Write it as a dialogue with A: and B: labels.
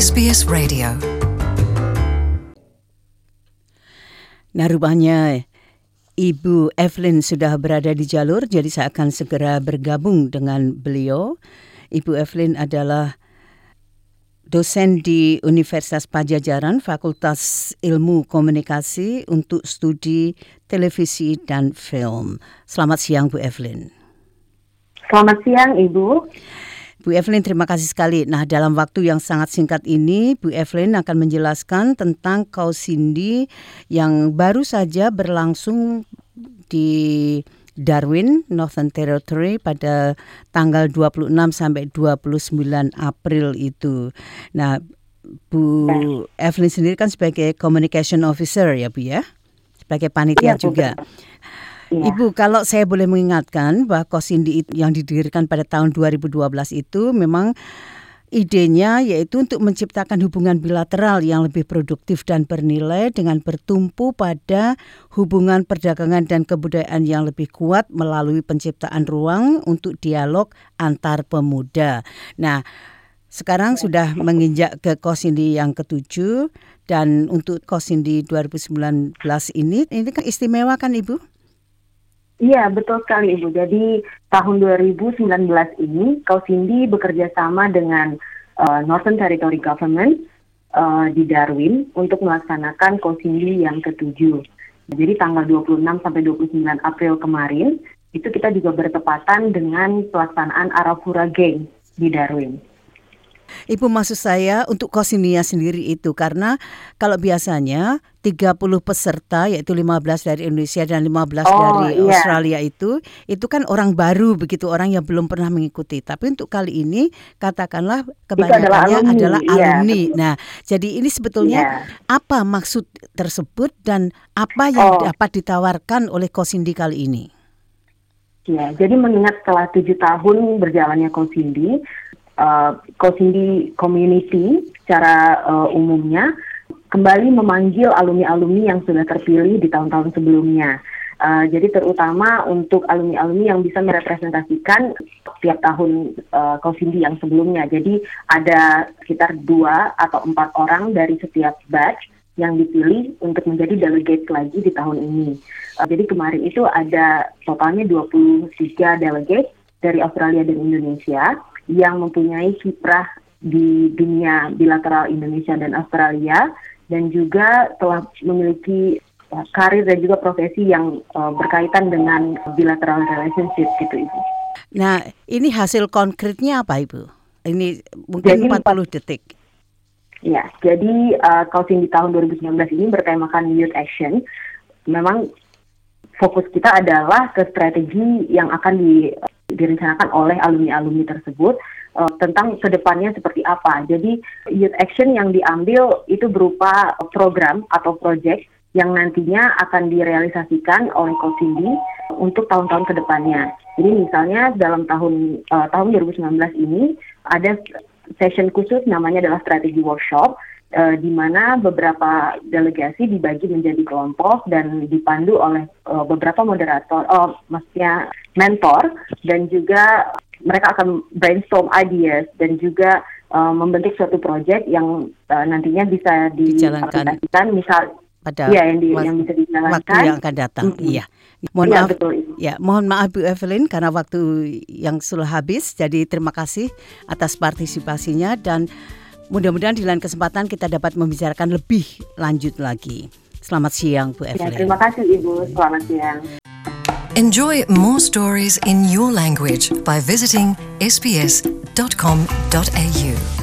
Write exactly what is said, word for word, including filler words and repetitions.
A: S B S Radio.
B: Nah, rupanya Ibu Evelyn sudah berada di jalur, jadi saya akan segera bergabung dengan beliau. Ibu Evelyn adalah dosen di Universitas Padjadjaran, Fakultas Ilmu Komunikasi untuk studi televisi dan film. Selamat siang, Bu Evelyn.
C: Selamat siang, Ibu.
B: Bu Evelyn, terima kasih sekali. Nah, dalam waktu yang sangat singkat ini, Bu Evelyn akan menjelaskan tentang Kausindi yang baru saja berlangsung di Darwin, Northern Territory pada tanggal dua puluh enam sampai dua puluh sembilan April itu. Nah, Bu Evelyn sendiri kan sebagai Communication Officer ya, Bu ya? Sebagai panitia ya, juga. Ya. Ibu, kalau saya boleh mengingatkan bahwa Kausindi yang didirikan pada tahun dua ribu dua belas itu memang idenya yaitu untuk menciptakan hubungan bilateral yang lebih produktif dan bernilai dengan bertumpu pada hubungan perdagangan dan kebudayaan yang lebih kuat melalui penciptaan ruang untuk dialog antar pemuda. Nah, sekarang sudah menginjak ke Kausindi yang ketujuh, dan untuk Kausindi dua ribu sembilan belas ini, ini kan istimewa kan, Ibu?
C: Iya, betul sekali, Ibu. Jadi tahun dua ribu sembilan belas ini Kausindi bekerja sama dengan uh, Northern Territory Government uh, di Darwin untuk melaksanakan Kausindi yang ketujuh. Jadi tanggal dua puluh enam sampai dua puluh sembilan April kemarin itu kita juga bertepatan dengan pelaksanaan Arafura Games di Darwin.
B: Ibu, maksud saya untuk Kausindinya sendiri itu karena kalau biasanya tiga puluh peserta yaitu lima belas dari Indonesia dan lima belas oh, dari iya. Australia itu itu kan orang baru begitu, orang yang belum pernah mengikuti. Tapi untuk kali ini katakanlah kebanyakannya adalah alumni. Adalah alumni. Iya, nah, jadi ini sebetulnya iya. apa maksud tersebut dan apa yang oh. dapat ditawarkan oleh Kausindi kali ini?
C: Ya, jadi mengingat setelah tujuh tahun berjalannya Kausindi, Uh, Kausindi Community secara uh, umumnya kembali memanggil alumni-alumni yang sudah terpilih di tahun-tahun sebelumnya. Uh, jadi terutama untuk alumni-alumni yang bisa merepresentasikan setiap tahun uh, Kausindi yang sebelumnya. Jadi ada sekitar dua atau empat orang dari setiap batch yang dipilih untuk menjadi delegate lagi di tahun ini. Uh, jadi kemarin itu ada totalnya dua puluh tiga delegate dari Australia dan Indonesia yang mempunyai kiprah di dunia bilateral Indonesia dan Australia, dan juga telah memiliki uh, karir dan juga profesi yang uh, berkaitan dengan bilateral relationship gitu, Ibu.
B: Nah, ini hasil konkretnya apa, Ibu? Ini mungkin jadi, empat puluh detik.
C: Ya, jadi uh, Kausindi tahun dua ribu sembilan belas ini bertemakan Youth Action. Memang fokus kita adalah ke strategi yang akan di direncanakan oleh alumni-alumni tersebut uh, tentang kedepannya seperti apa. Jadi Youth Action yang diambil itu berupa program atau project yang nantinya akan direalisasikan oleh Kausindi untuk tahun-tahun kedepannya. Jadi misalnya dalam tahun uh, tahun dua ribu sembilan belas ini ada session khusus namanya adalah strategi workshop, Uh, di mana beberapa delegasi dibagi menjadi kelompok dan dipandu oleh uh, beberapa moderator, oh, maksudnya mentor, dan juga mereka akan brainstorm ideas dan juga uh, membentuk suatu project yang uh, nantinya bisa dijalankan, misal pada ya, yang, di, yang bisa dijalankan
B: waktu yang akan datang. Mm-hmm. Iya. Mohon ya, maaf, betul. Ya, mohon maaf Bu Evelyn karena waktu yang sudah habis. Jadi terima kasih atas partisipasinya dan mudah-mudahan di lain kesempatan kita dapat membicarakan lebih lanjut lagi. Selamat siang, Bu Evelyn.
C: Ya, terima kasih, Ibu. Selamat siang.
A: Enjoy more stories in your language by visiting s b s dot com dot a u.